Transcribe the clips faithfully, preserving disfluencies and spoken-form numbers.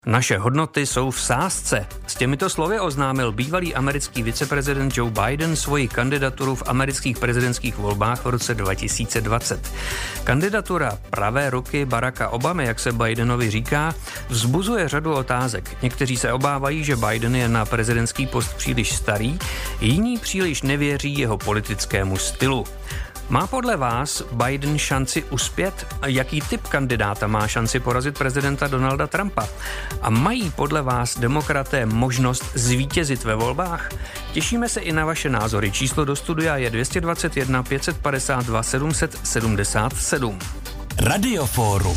Naše hodnoty jsou v sázce. S těmito slovy oznámil bývalý americký viceprezident Joe Biden svoji kandidaturu v amerických prezidentských volbách v roce dva tisíce dvacet. Kandidatura pravé ruky Baracka Obamy, jak se Bidenovi říká, vzbuzuje řadu otázek. Někteří se obávají, že Biden je na prezidentský post příliš starý, jiní příliš nevěří jeho politickému stylu. Má podle vás Biden šanci uspět? Jaký typ kandidáta má šanci porazit prezidenta Donalda Trumpa? A mají podle vás demokraté možnost zvítězit ve volbách? Těšíme se i na vaše názory. Číslo do studia je dvě stě dvacet jedna pět set padesát dva sedm set sedmdesát sedm. Radioforum.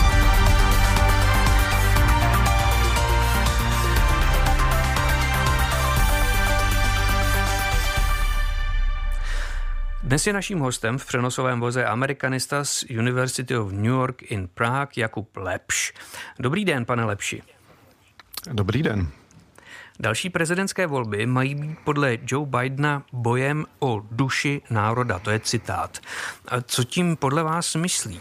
Dnes je naším hostem v přenosovém voze amerikanista z University of New York in Prague Jakub Lepš. Dobrý den, pane Lepši. Dobrý den. Další prezidentské volby mají být podle Joe Bidena bojem o duši národa, to je citát. A co tím podle vás myslí?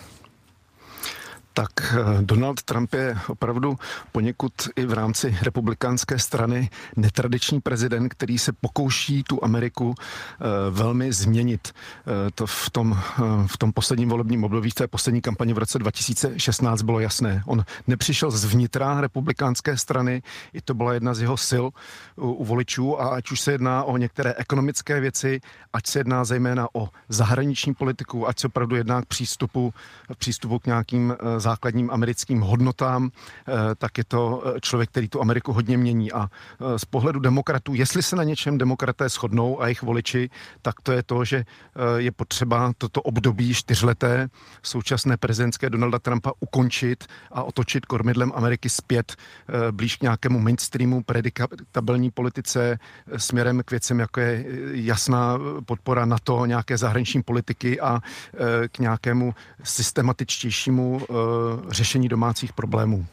Tak Donald Trump je opravdu poněkud i v rámci republikánské strany netradiční prezident, který se pokouší tu Ameriku velmi změnit. To v tom, v tom posledním volebním období, v té poslední kampani v roce dva tisíce šestnáct bylo jasné. On nepřišel zvnitra republikánské strany, i to byla jedna z jeho sil u, u voličů, a ať už se jedná o některé ekonomické věci, ať se jedná zejména o zahraniční politiku, ať se opravdu jedná k přístupu, přístupu k nějakým základním americkým hodnotám, tak je to člověk, který tu Ameriku hodně mění. A z pohledu demokratů, jestli se na něčem demokraté shodnou a jejich voliči, tak to je to, že je potřeba toto období čtyřleté současné prezidentské Donalda Trumpa ukončit a otočit kormidlem Ameriky zpět blíž k nějakému mainstreamu, prediktabilní politice směrem k věcem, jako je jasná podpora NATO, nějaké zahraniční politiky a k nějakému systematičtějšímu řešení domácích problémů.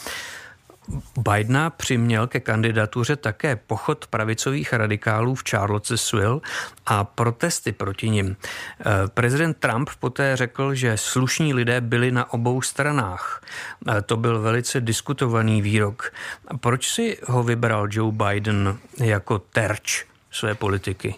Bidena přiměl ke kandidatuře také pochod pravicových radikálů v Charlottesville a protesty proti nim. Prezident Trump poté řekl, že slušní lidé byli na obou stranách. To byl velice diskutovaný výrok. Proč si ho vybral Joe Biden jako terč své politiky?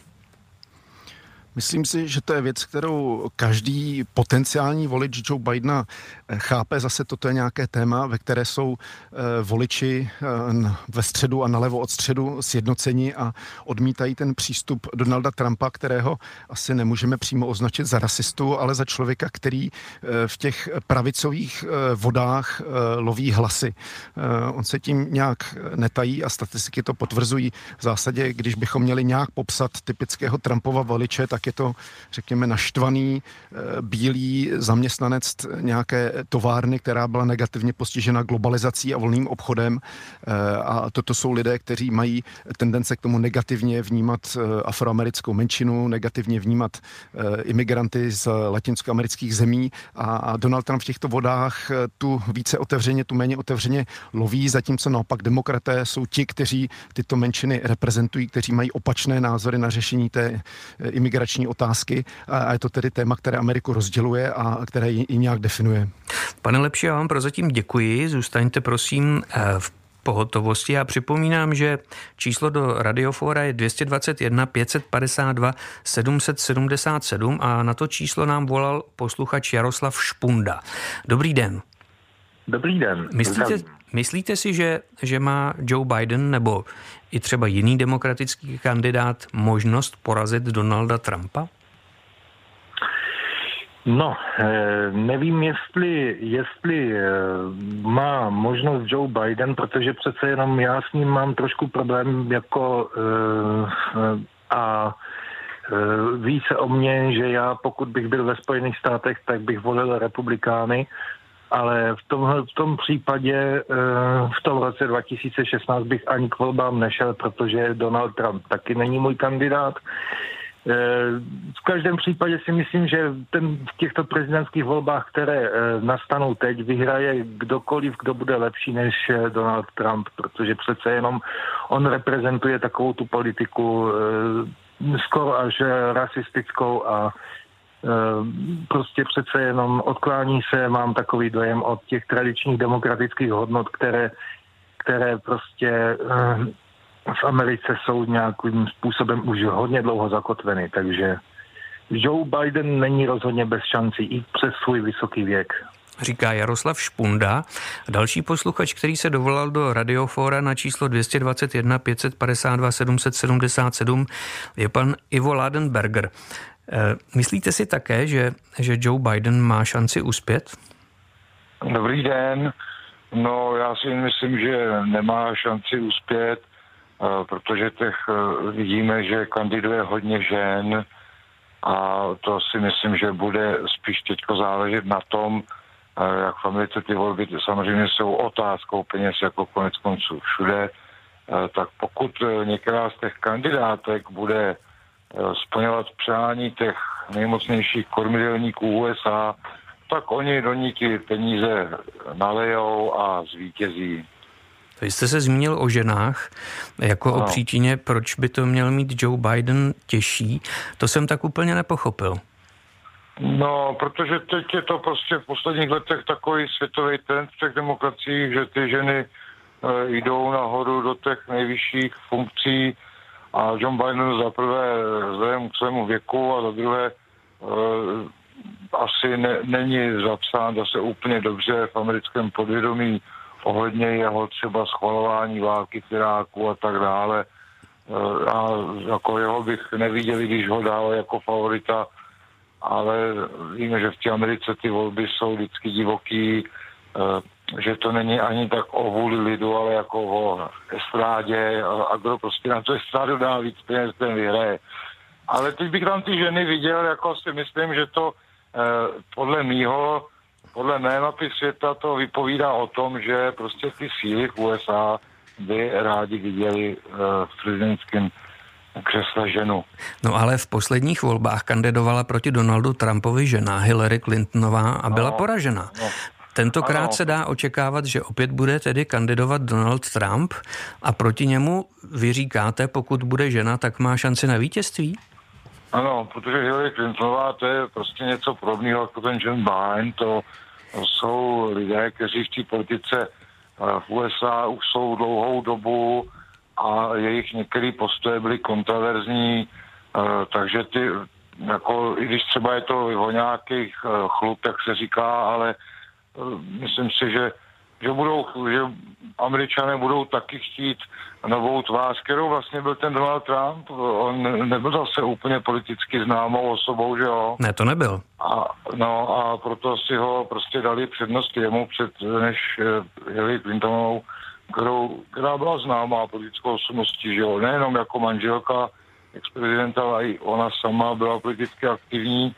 Myslím si, že to je věc, kterou každý potenciální volič Joe Bidena chápe. Zase toto je nějaké téma, ve které jsou voliči ve středu a nalevo od středu sjednoceni a odmítají ten přístup Donalda Trumpa, kterého asi nemůžeme přímo označit za rasistu, ale za člověka, který v těch pravicových vodách loví hlasy. On se tím nějak netají a statistiky to potvrzují. V zásadě, když bychom měli nějak popsat typického Trumpova voliče, tak je to, řekněme, naštvaný, bílý zaměstnanec nějaké továrny, která byla negativně postižena globalizací a volným obchodem. A toto jsou lidé, kteří mají tendence k tomu negativně vnímat afroamerickou menšinu, negativně vnímat imigranty z latinskoamerických zemí. A Donald Trump v těchto vodách tu více otevřeně, tu méně otevřeně loví, zatímco naopak demokraté jsou ti, kteří tyto menšiny reprezentují, kteří mají opačné názory na řešení té imigrační otázky, a je to tedy téma, které Ameriku rozděluje a které ji nějak definuje. Pane Lepši, já vám prozatím děkuji. Zůstaňte prosím v pohotovosti. Já připomínám, že číslo do Radiofóra je dvě stě dvacet jedna pět set padesát dva sedm set sedmdesát sedm a na to číslo nám volal posluchač Jaroslav Špunda. Dobrý den. Dobrý den. Myslíte, myslíte si, že, že má Joe Biden nebo i třeba jiný demokratický kandidát možnost porazit Donalda Trumpa? No, nevím, jestli, jestli má možnost Joe Biden, protože přece jenom já s ním mám trošku problém jako a ví se o mně, že já, pokud bych byl ve Spojených státech, tak bych volil republikány. Ale v, tomhle, v tom případě v tom roce dva tisíce šestnáct bych ani k volbám nešel, protože Donald Trump taky není můj kandidát. V každém případě si myslím, že ten, v těchto prezidentských volbách, které nastanou teď, vyhraje kdokoliv, kdo bude lepší než Donald Trump, protože přece jenom on reprezentuje takovou tu politiku skoro až rasistickou a prostě přece jenom odklání se, mám takový dojem, od těch tradičních demokratických hodnot, které, které prostě v Americe jsou nějakým způsobem už hodně dlouho zakotveny, takže Joe Biden není rozhodně bez šancí i přes svůj vysoký věk. Říká Jaroslav Špunda. Další posluchač, který se dovolal do Radiofóra na číslo dvě stě dvacet jedna pět set padesát dva sedm set sedmdesát sedm, je pan Ivo Ladenberger. Myslíte si také, že, že Joe Biden má šanci uspět? Dobrý den. No, já si myslím, že nemá šanci uspět, protože těch vidíme, že kandiduje hodně žen a to si myslím, že bude spíš teďko záležet na tom, jak v Americe ty volby samozřejmě jsou otázkou peněz jako konec konců všude, tak pokud některá z těch kandidátek bude splňovat přání těch nejmocnějších kormidelníků U S A, tak oni do ní ty peníze nalejou a zvítězí. Vy jste se zmínil o ženách jako no. o příčině, proč by to měl mít Joe Biden těžší. To jsem tak úplně nepochopil. No, protože teď je to prostě v posledních letech takový světový trend v těch demokraciích, že ty ženy e, jdou nahoru do těch nejvyšších funkcí a John Biden za prvé vzhledem k svému věku a za druhé e, asi ne, není zapsán zase úplně dobře v americkém podvědomí ohledně jeho třeba schvalování války v Iráku a tak dále. E, a jako jeho bych neviděl, když ho dál jako favorita, ale víme, že v té Americe ty volby jsou vždycky divoký, že to není ani tak o vůli lidu, ale jako o estrádě a kdo prostě na to estrádu dá víc peněz, ten vyhraje. Ale teď bych tam ty ženy viděl, jako si myslím, že to podle mýho, podle mé mapy světa to vypovídá o tom, že prostě ty síly v U S A by rádi viděli v prezidentském křesle ženu. No ale v posledních volbách kandidovala proti Donaldu Trumpovi žena Hillary Clintonová a byla no, poražena. No. Tentokrát ano. se dá očekávat, že opět bude tedy kandidovat Donald Trump a proti němu vy říkáte, pokud bude žena, tak má šanci na vítězství? Ano, protože Hillary Clintonová to je prostě něco podobného jako ten John Biden, to, to jsou lidé, kteří v té politice v U S A už jsou dlouhou dobu a jejich některé postoje byly kontroverzní, takže ty, jako, i když třeba je to o nějakých chlup, jak se říká, ale myslím si, že, že budou, že Američané budou taky chtít novou tvář, kterou vlastně byl ten Donald Trump. On nebyl zase úplně politicky známou osobou, že jo? Ne, to nebyl. A, no a proto si ho prostě dali přednost jemu před než Hillary Clintonovou, kterou, která byla známá politickou osobností, že jo, nejenom jako manželka ex-prezidenta, ale i ona sama byla politicky aktivní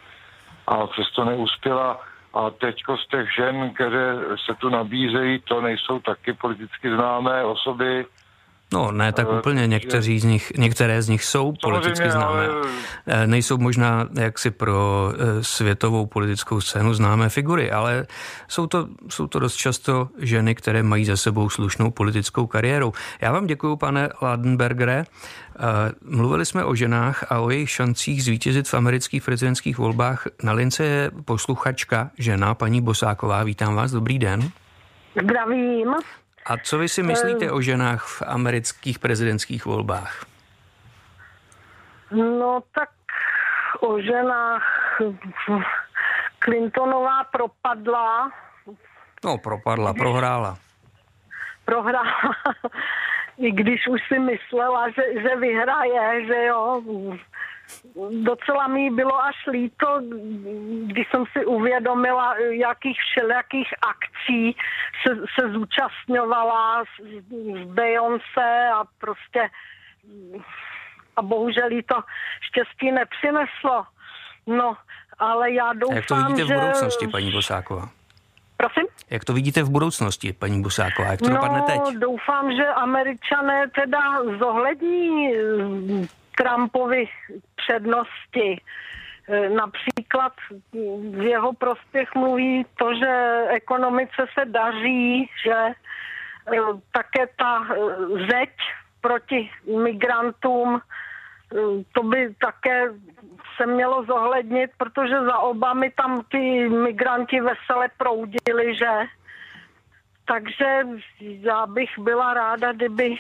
a přesto neuspěla. A teďko z těch žen, které se tu nabízejí, to nejsou taky politicky známé osoby. No ne, tak úplně někteří z nich, některé z nich jsou politicky známé. Ale... Nejsou možná jaksi pro světovou politickou scénu známé figury, ale jsou to, jsou to dost často ženy, které mají za sebou slušnou politickou kariéru. Já vám děkuju, pane Ladenbergere. Mluvili jsme o ženách a o jejich šancích zvítězit v amerických prezidentských volbách. Na lince je posluchačka, žena, paní Bosáková. Vítám vás, dobrý den. Zdravím. A co vy si myslíte o ženách v amerických prezidentských volbách? No tak o ženách Clintonová propadla. No propadla, prohrála. Prohrála. I když už si myslela, že, že vyhraje, že jo. Docela mi bylo až líto, když jsem si uvědomila, jakých všelijakých akcí se, se zúčastňovala s, s Beyoncé a prostě a bohužel jí to štěstí nepřineslo. No, ale já doufám, že... Jak to vidíte v budoucnosti, paní Bosáková? Prosím? Jak to vidíte v budoucnosti, paní Bosáková? Jak to no, dopadne teď? No, doufám, že Američané teda zohlední Trumpovi přednosti. Například v jeho prospěch mluví to, že ekonomice se daří, že také ta zeď proti migrantům to by také se mělo zohlednit, protože za Obamy tam ty migranti vesele proudili, že? Takže já bych byla ráda, kdyby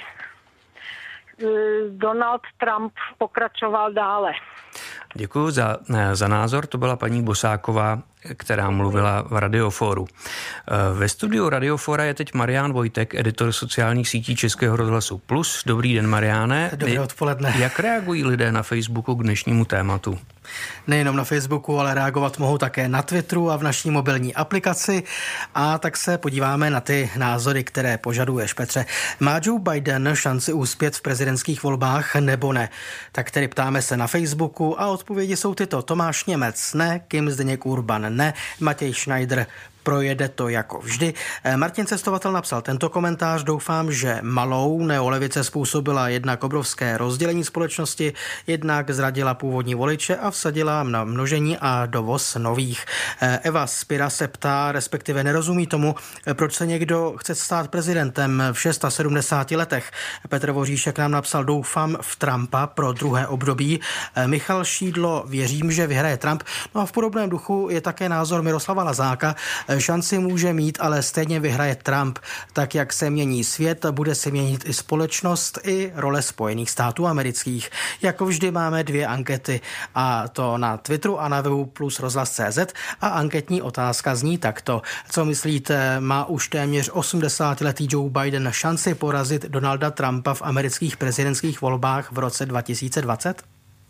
Donald Trump pokračoval dále. Děkuji za, za názor. To byla paní Bosáková, která mluvila v Radioforu. Ve studiu Radiofora je teď Marián Vojtek, editor sociálních sítí Českého rozhlasu Plus. Dobrý den, Mariáne. Dobré odpoledne. Jak reagují lidé na Facebooku k dnešnímu tématu? Nejenom na Facebooku, ale reagovat mohou také na Twitteru a v naší mobilní aplikaci. A tak se podíváme na ty názory, které požaduješ, Petře. Má Joe Biden šanci uspět v prezidentských volbách nebo ne? Tak tedy ptáme se na Facebooku a odpovědi jsou tyto. Tomáš Němec ne, Kim Zdeněk Urban ne, Matěj Schneider projede to jako vždy. Martin Cestovatel napsal tento komentář. Doufám, že malou neolevice způsobila jednak obrovské rozdělení společnosti, jednak zradila původní voliče a vsadila na množení a dovoz nových. Eva Spira se ptá, respektive nerozumí tomu, proč se někdo chce stát prezidentem v sedmdesáti šesti letech. Petr Voříšek nám napsal, doufám v Trumpa pro druhé období. Michal Šídlo, věřím, že vyhraje Trump. No a v podobném duchu je také názor Miroslava Lazáka. Šanci může mít, ale stejně vyhraje Trump. Tak, jak se mění svět, bude se měnit i společnost, i role Spojených států amerických. Jako vždy máme dvě ankety, a to na Twitteru a na webu plus rozhlas tečka cé zet a anketní otázka zní takto. Co myslíte, má už téměř osmdesátiletý Joe Biden šanci porazit Donalda Trumpa v amerických prezidentských volbách v roce dva tisíce dvacet?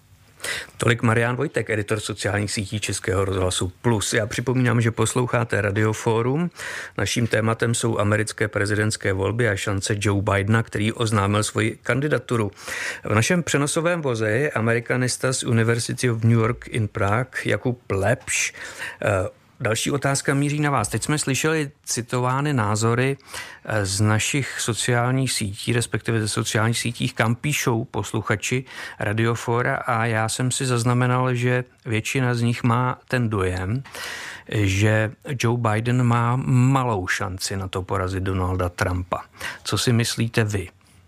Tolik Marián Vojtek, editor sociálních sítí Českého rozhlasu Plus. Já připomínám, že posloucháte Radioforum. Naším tématem jsou americké prezidentské volby a šance Joe Bidena, který oznámil svoji kandidaturu. V našem přenosovém voze je amerikanista z University of New York in Prague Jakub Lepš. Další otázka míří na vás. Teď jsme slyšeli citovány názory z našich sociálních sítí, respektive ze sociálních sítích, kam píšou posluchači Radiofora, a já jsem si zaznamenal, že většina z nich má ten dojem, že Joe Biden má malou šanci na to porazit Donalda Trumpa. Co si myslíte vy?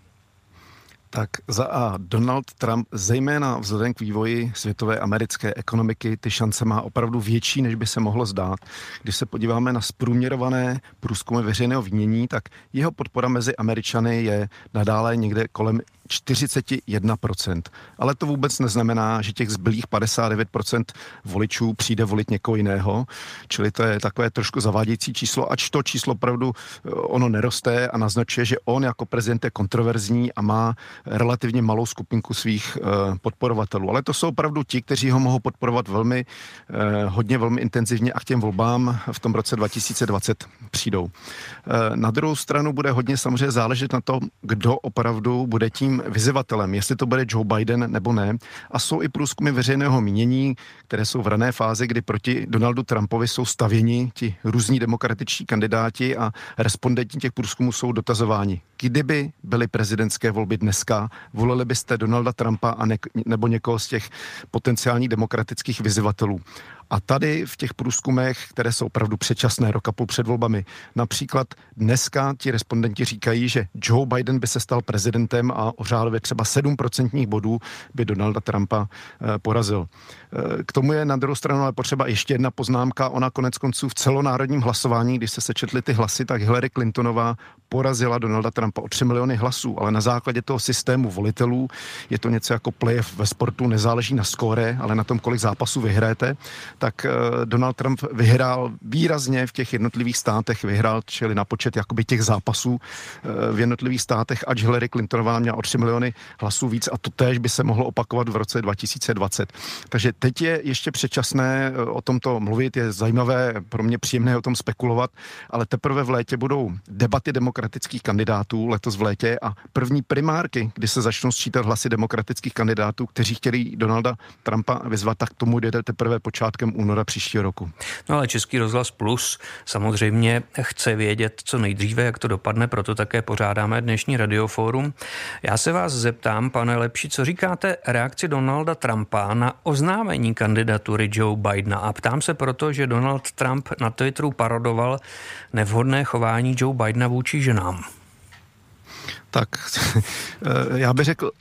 Tak za A, Donald Trump, zejména vzhledem k vývoji světové americké ekonomiky, ty šance má opravdu větší, než by se mohlo zdát. Když se podíváme na zprůměrované průzkumy veřejného mínění, tak jeho podpora mezi Američany je nadále někde kolem čtyřicet jedna procent. Ale to vůbec neznamená, že těch zbylých padesát devět procent voličů přijde volit někoho jiného. Čili to je takové trošku zavádějící číslo, ač to číslo opravdu ono neroste a naznačuje, že on jako prezident je kontroverzní a má relativně malou skupinku svých uh, podporovatelů. Ale to jsou opravdu ti, kteří ho mohou podporovat velmi, uh, hodně, velmi intenzivně a k těm volbám v tom roce dva tisíce dvacet přijdou. Uh, na druhou stranu bude hodně samozřejmě záležet na tom, kdo opravdu bude tím vyzývatelem, jestli to bude Joe Biden nebo ne. A jsou i průzkumy veřejného mínění, které jsou v rané fázi, kdy proti Donaldu Trumpovi jsou stavěni ti různí demokratičtí kandidáti a respondenti těch průzkumů jsou dotazováni. Kdyby byly prezidentské volby dneska, volili byste Donalda Trumpa a ne, nebo někoho z těch potenciálních demokratických vyzývatelů. A tady v těch průzkumech, které jsou opravdu předčasné, rok a půl před volbami, například dneska ti respondenti říkají, že Joe Biden by se stal prezidentem a o řádově třeba sedm procentních bodů by Donalda Trumpa e, porazil. E, k tomu je na druhou stranu ale potřeba ještě jedna poznámka. Ona konec konců v celonárodním hlasování, když se sečetly ty hlasy, tak Hillary Clintonová porazila Donalda Trumpa o tři miliony hlasů, ale na základě toho systému volitelů je to něco jako playoff ve sportu, nezáleží na skóre, ale na tom, kolik zápasů vyhráte. Tak Donald Trump vyhrál výrazně v těch jednotlivých státech, vyhrál, čili na počet jakoby těch zápasů v jednotlivých státech, ač Hillary Clintonová měla o tři miliony hlasů víc a to též by se mohlo opakovat v roce dva tisíce dvacet. Takže teď je ještě předčasné o tomto mluvit, je zajímavé, pro mě příjemné o tom spekulovat, ale teprve v létě budou debaty demokratických kandidátů letos v létě a první primárky, kdy se začnou sčítat hlasy demokratických kandidátů, kteří chtěli Donalda Trumpa vyzvat, tak tomu jde teprve počátkem února příštího roku. No ale Český rozhlas Plus samozřejmě chce vědět co nejdříve, jak to dopadne, proto také pořádáme dnešní Radioforum. Já se vás zeptám, pane Lepši, co říkáte reakci Donalda Trumpa na oznámení kandidatury Joe Bidena, a ptám se proto, že Donald Trump na Twitteru parodoval nevhodné chování Joe Bidena vůči ženám. Tak já bych řekl,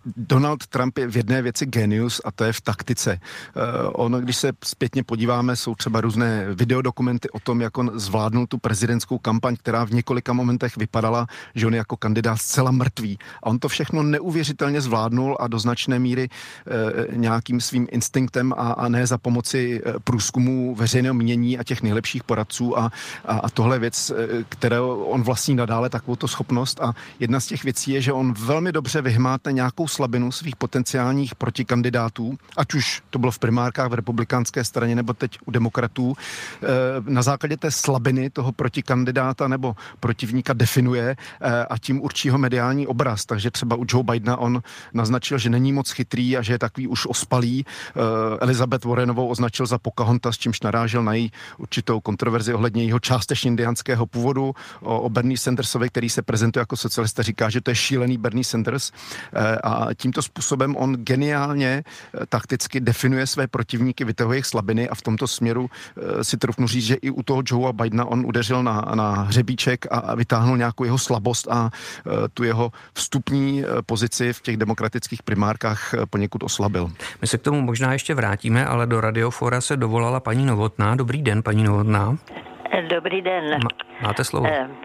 Donald Trump je v jedné věci genius a to je v taktice. On, když se zpětně podíváme, jsou třeba různé videodokumenty o tom, jak on zvládnul tu prezidentskou kampaň, která v několika momentech vypadala, že on je jako kandidát zcela mrtvý. A on to všechno neuvěřitelně zvládnul a do značné míry nějakým svým instinktem a, a ne za pomoci průzkumu veřejného mínění a těch nejlepších poradců a, a, a tohle věc, kterou on vlastní nadále takovou to schopnost a jedna z těch věcí je, že on velmi dobře vyhmátne nějakou slabinu svých potenciálních protikandidátů, ať už to bylo v primárkách v republikánské straně nebo teď u demokratů. Na základě té slabiny toho protikandidáta nebo protivníka definuje a tím určí ho mediální obraz. Takže třeba u Joe Bidena on naznačil, že není moc chytrý a že je takový už ospalý. Elizabeth Warrenovou označil za Pocahontas, s čímž narážel na její určitou kontroverzi ohledně jeho částečně indiánského původu. O, o Bernie Sandersovi, který se prezentuje jako socialista, říká, že to je šílený Bernie Sanders a tímto způsobem on geniálně takticky definuje své protivníky, vytahuje jejich slabiny a v tomto směru si trufnu říct, že i u toho Joea Bidena on udeřil na, na hřebíček a vytáhnul nějakou jeho slabost a tu jeho vstupní pozici v těch demokratických primárkách poněkud oslabil. My se k tomu možná ještě vrátíme, ale do Radiofora se dovolala paní Novotná. Dobrý den, paní Novotná. Dobrý den. Máte slovo.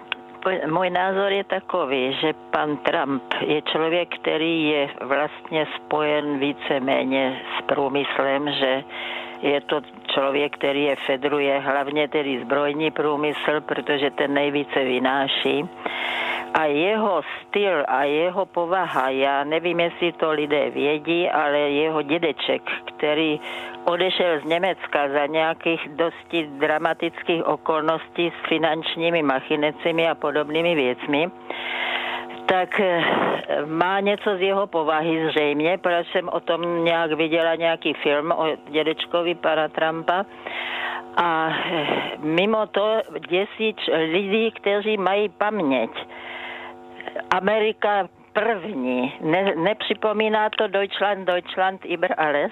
Můj názor je takový, že pan Trump je člověk, který je vlastně spojen víceméně s průmyslem, že je to člověk, který je fedruje, hlavně tedy zbrojní průmysl, protože ten nejvíce vynáší. A jeho styl a jeho povaha, já nevím, jestli to lidé vědí, ale jeho dědeček, který odešel z Německa za nějakých dosti dramatických okolností s finančními machinacemi a podobnými věcmi, tak má něco z jeho povahy zřejmě, protože jsem o tom nějak viděla nějaký film o dědečkovi pana Trumpa. A mimo to děsí lidí, kteří mají paměť. Amerika první. Ne, nepřipomíná to Deutschland, Deutschland über alles?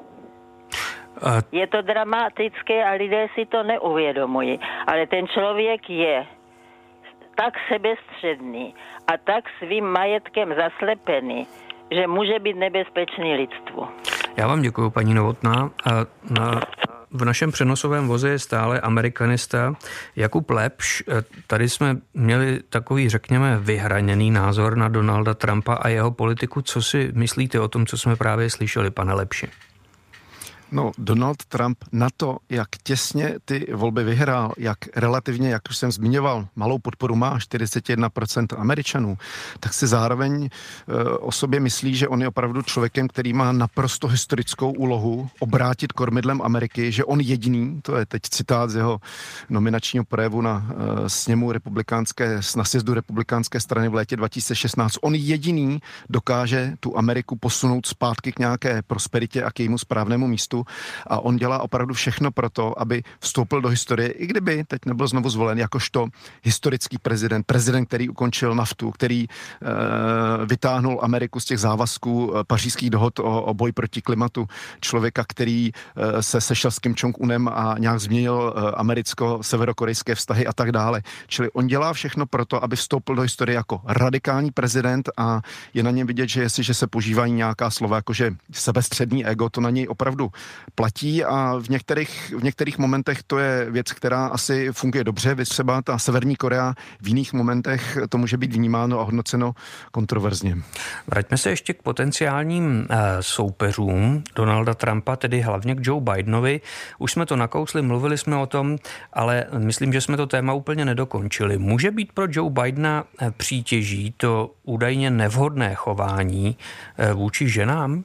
A... Je to dramatické a lidé si to neuvědomují. Ale ten člověk je tak sebestředný a tak svým majetkem zaslepený, že může být nebezpečný lidstvu. Já vám děkuji, paní Novotná. A na, v našem přenosovém voze je stále amerikanista Jakub Lepš. Tady jsme měli takový, řekněme, vyhraněný názor na Donalda Trumpa a jeho politiku. Co si myslíte o tom, co jsme právě slyšeli, pane Lepši? No, Donald Trump na to, jak těsně ty volby vyhrál, jak relativně, jak už jsem zmiňoval, malou podporu má čtyřicet jedna procent Američanů, tak si zároveň e, o sobě myslí, že on je opravdu člověkem, který má naprosto historickou úlohu obrátit kormidlem Ameriky, že on jediný, to je teď citát z jeho nominačního projevu na e, sněmu republikánské, na sjezdu republikánské strany v létě dva tisíce šestnáct, on jediný dokáže tu Ameriku posunout zpátky k nějaké prosperitě a k jejímu správnému místu. A on dělá opravdu všechno pro to, aby vstoupil do historie, i kdyby teď nebyl znovu zvolen jakožto historický prezident, prezident, který ukončil naftu, který e, vytáhnul Ameriku z těch závazků e, pařížských dohod o, o boj proti klimatu, člověka, který e, se sešel s Kim Jong-unem a nějak změnil e, americko-severokorejské vztahy a tak dále. Čili on dělá všechno pro to, aby vstoupil do historie jako radikální prezident a je na něm vidět, že jestliže se používají nějaká slova, jakože sebestřední ego, to na něj opravdu platí a v některých, v některých momentech to je věc, která asi funguje dobře. Vy třeba ta Severní Korea v jiných momentech to může být vnímáno a hodnoceno kontroverzně. Vraťme se ještě k potenciálním e, soupeřům Donalda Trumpa, tedy hlavně k Joe Bidenovi. Už jsme to nakousli, mluvili jsme o tom, ale myslím, že jsme to téma úplně nedokončili. Může být pro Joe Bidena přítěží to údajně nevhodné chování e, vůči ženám?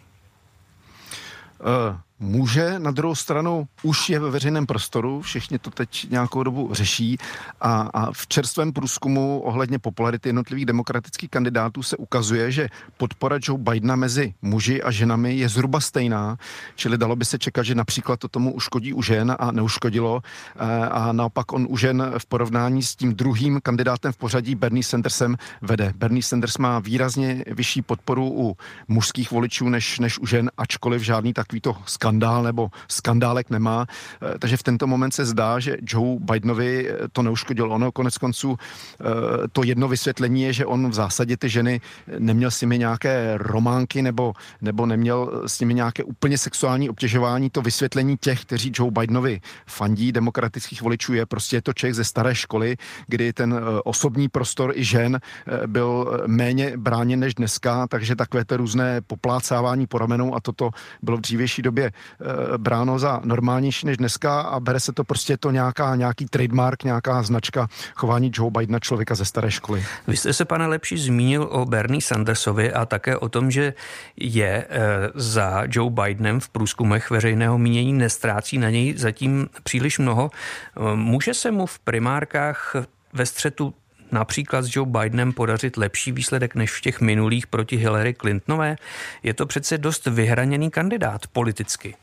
Uh. Může, na druhou stranu už je ve veřejném prostoru, všichni to teď nějakou dobu řeší a, a v čerstvém průzkumu ohledně popularity jednotlivých demokratických kandidátů se ukazuje, že podpora Joe Bidena mezi muži a ženami je zhruba stejná, čili dalo by se čekat, že například to tomu uškodí u žen a neuškodilo a naopak on u žen v porovnání s tím druhým kandidátem v pořadí Bernie Sandersem vede. Bernie Sanders má výrazně vyšší podporu u mužských voličů než, než u žen, ačkoliv žádný takovýto skandál skandál nebo skandálek nemá. Takže v tento moment se zdá, že Joe Bidenovi to neuškodilo. Ono konec konců to jedno vysvětlení je, že on v zásadě ty ženy neměl s nimi nějaké románky nebo, nebo neměl s nimi nějaké úplně sexuální obtěžování. To vysvětlení těch, kteří Joe Bidenovi fandí, demokratických voličů, je prostě je to člověk ze staré školy, kdy ten osobní prostor i žen byl méně bráněn než dneska, takže takové to různé poplácávání po ramenou a toto bylo v dřívější době bráno za normálnější než dneska a bere se to prostě to nějaká, nějaký trademark, nějaká značka chování Joe Bidena, člověka ze staré školy. Vy jste se, pane Lepší, zmínil o Bernie Sandersovi a také o tom, že je za Joe Bidenem v průzkumech veřejného mínění, nestrácí na něj zatím příliš mnoho. Může se mu v primárkách ve střetu například s Joe Bidenem podařit lepší výsledek než v těch minulých proti Hillary Clintonové? Je to přece dost vyhraněný kandidát politicky.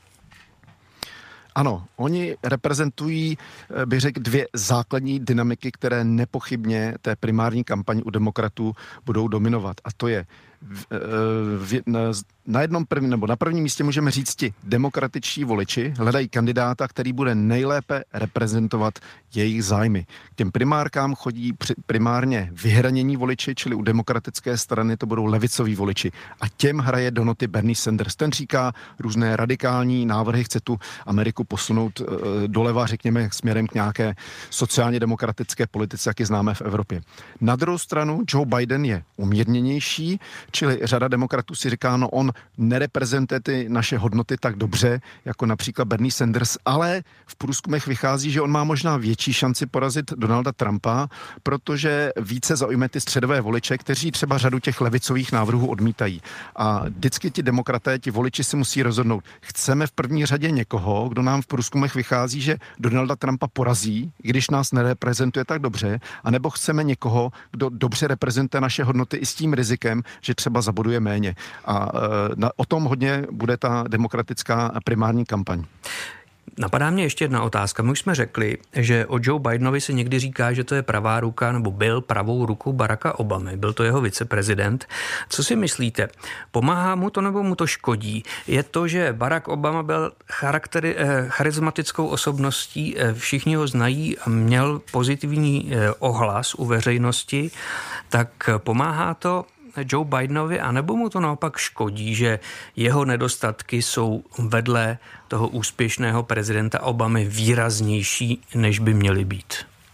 Ano, oni reprezentují, bych řekl, dvě základní dynamiky, které nepochybně té primární kampani u demokratů budou dominovat. A to je v, v, na jednom první, nebo na prvním místě můžeme říct, ti demokratičtí voliči hledají kandidáta, který bude nejlépe reprezentovat jejich zájmy. K těm primárkám chodí primárně vyhranění voliči, čili u demokratické strany to budou levicoví voliči. A těm hraje do noty Bernie Sanders. Ten říká různé radikální návrhy, chce tu Ameriku posunout e, doleva, řekněme, směrem k nějaké sociálně demokratické politice, jak ji známe v Evropě. Na druhou stranu Joe Biden je umírněnější, čili řada demokratů si říká, no on nereprezentuje ty naše hodnoty tak dobře, jako například Bernie Sanders, ale v průzkumech vychází, že on má možná větší šanci porazit Donalda Trumpa, protože více zaujme ty středové voliče, kteří třeba řadu těch levicových návrhů odmítají. A vždycky ti demokraté, ti voliči si musí rozhodnout, chceme v první řadě někoho, kdo nám v průzkumech vychází, že Donalda Trumpa porazí, když nás nereprezentuje tak dobře, anebo chceme někoho, kdo dobře reprezentuje naše hodnoty i s tím rizikem, že třeba zaboduje méně. A na, o tom hodně bude ta demokratická primární kampaň. Napadá mě ještě jedna otázka. My už jsme řekli, že o Joe Bidenovi se někdy říká, že to je pravá ruka, nebo byl pravou rukou Baracka Obamy. Byl to jeho viceprezident. Co si myslíte? Pomáhá mu to, nebo mu to škodí? Je to, že Barack Obama byl charaktery, eh, charismatickou osobností, eh, všichni ho znají a měl pozitivní eh, ohlas u veřejnosti, tak pomáhá to Joe Bidenovi, anebo mu to naopak škodí, že jeho nedostatky jsou vedle toho úspěšného prezidenta Obamy výraznější, než by měly být?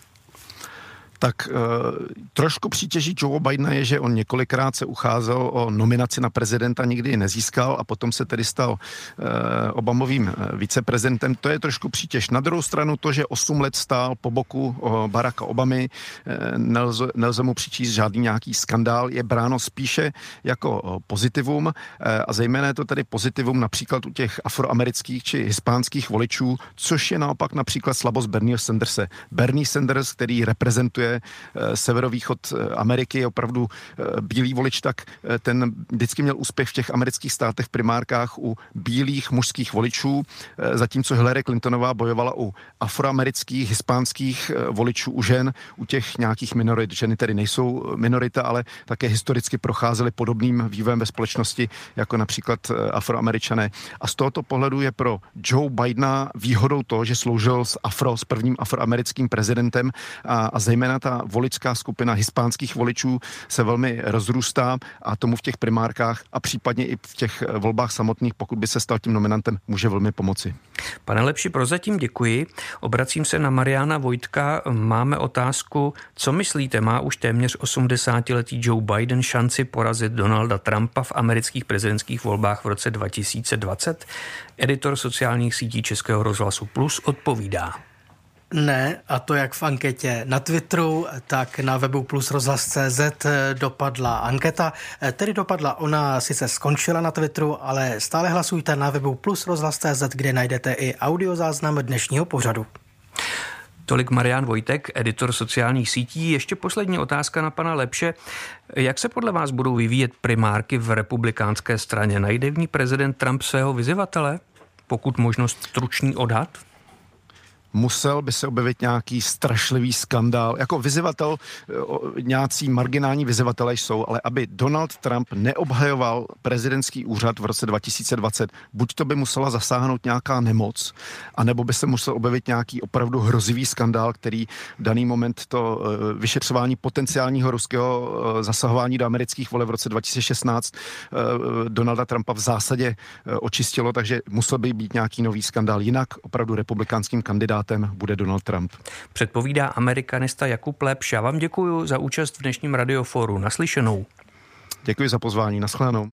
Tak e, trošku přítěží Joe Bidena je, že on několikrát se ucházel o nominaci na prezidenta, nikdy ji nezískal a potom se tedy stal e, Obamovým viceprezidentem. To je trošku přítěž. Na druhou stranu to, že osm let stál po boku o Baracka Obamy, e, nelze, nelze mu přičíst žádný nějaký skandál, je bráno spíše jako pozitivum e, a zejména je to tedy pozitivum například u těch afroamerických či hispánských voličů, což je naopak například slabost Bernieho Sanderse. Bernie Sanders, který reprezentuje severovýchod Ameriky, je opravdu bílý volič, tak ten vždycky měl úspěch v těch amerických státech v primárkách u bílých mužských voličů, zatímco Hillary Clintonová bojovala u afroamerických, hispánských voličů, u žen, u těch nějakých minorit. Ženy tedy nejsou minorita, ale také historicky procházely podobným vývojem ve společnosti, jako například Afroameričané. A z tohoto pohledu je pro Joe Bidena výhodou to, že sloužil s afro, s prvním afroamerickým prezidentem a, a zejména ta voličská skupina hispánských voličů se velmi rozrůstá a tomu v těch primárkách a případně i v těch volbách samotných, pokud by se stal tím nominantem, může velmi pomoci. Pane Lepší, prozatím děkuji. Obracím se na Mariana Vojtka. Máme otázku, co myslíte, má už téměř osmdesátiletý Joe Biden šanci porazit Donalda Trumpa v amerických prezidentských volbách v roce dva tisíce dvacet? Editor sociálních sítí Českého rozhlasu Plus odpovídá. Ne, a to jak v anketě na Twitteru, tak na webu plus rozhlas tečka cé zet dopadla anketa. Tedy dopadla, ona sice skončila na Twitteru, ale stále hlasujte na webu plus rozhlas tečka cé zet, kde najdete i audiozáznam dnešního pořadu. Tolik Marian Vojtek, editor sociálních sítí. Ještě poslední otázka na pana Lepše. Jak se podle vás budou vyvíjet primárky v republikánské straně? Najde v ní prezident Trump svého vyzývatele? Pokud možnost stručný odhad? musel by se objevit nějaký strašlivý skandál. Jako vyzývatel, nějací marginální vyzývatelé jsou, ale aby Donald Trump neobhajoval prezidentský úřad v roce dva tisíce dvacet, buď to by musela zasáhnout nějaká nemoc, anebo by se musel objevit nějaký opravdu hrozivý skandál, který v daný moment to vyšetřování potenciálního ruského zasahování do amerických voleb v roce dva tisíce šestnáct Donalda Trumpa v zásadě očistilo, takže musel by být nějaký nový skandál. Jinak opravdu republikánským kandidátem bude Donald Trump. Předpovídá amerikanista Jakub Lepš. Já vám děkuji za účast v dnešním Radioforu. Naslyšenou. Děkuji za pozvání. Naschledanou.